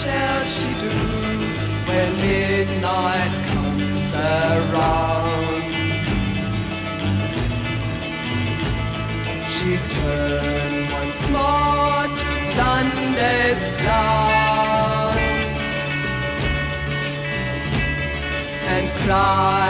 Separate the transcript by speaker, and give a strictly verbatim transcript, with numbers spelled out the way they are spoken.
Speaker 1: shall she do when midnight comes around? She turned once more to Sunday's cloud and cried